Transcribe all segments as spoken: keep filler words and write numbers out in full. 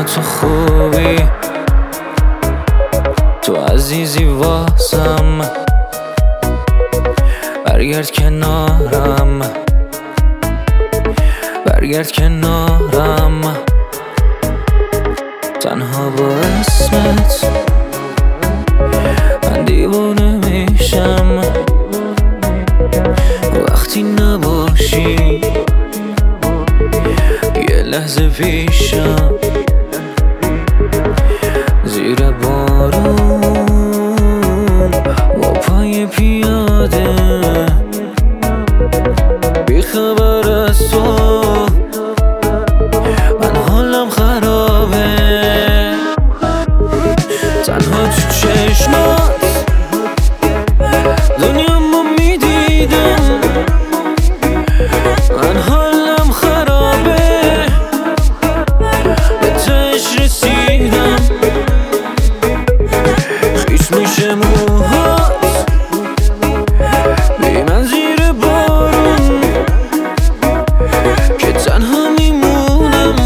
تو خوبی، تو عزیزی واسم، برگرد کنارم، برگرد کنارم. تنها با اسمت من دیوونه میشم، وقتی نباشی یه لحظه پیشم. زیر بارون با پای پیاده، بی خبر از تو من حالم خرابه. تنها تو چشمات دنیامو میدیدم، من حالم خرابه، به تهش رسیدم. خیس میشه موهات بی من زیر بارون، که تنها میمونم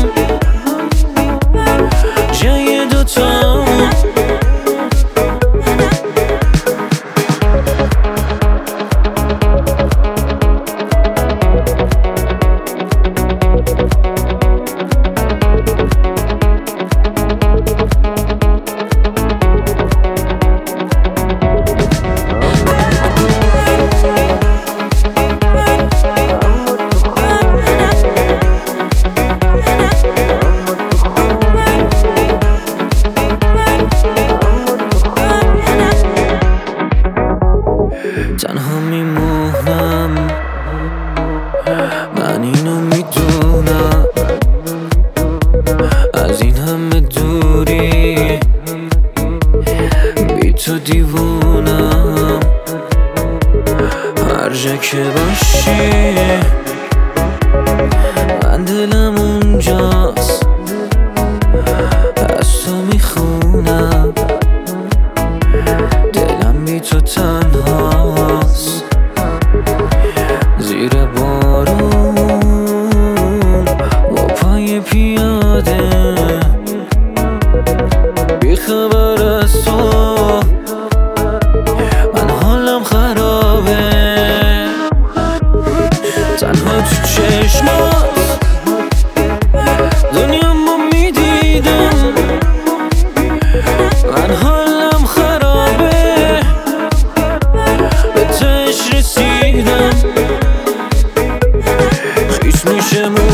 جای دوتامون. تنها میمونم، من اینو میدونم، از این همه دوری بی تو دیوونم. هر جا که باشی من دلم اونجاست، از تو میخونم، دلم بی تو تنهاست. زیر بارون با پای پیاده، بی خبر از تو من حالم خرابه. تنها تو چشمات دنیامو میدیدم، من حالم خرابه، به تهش رسیدم. خیس میشه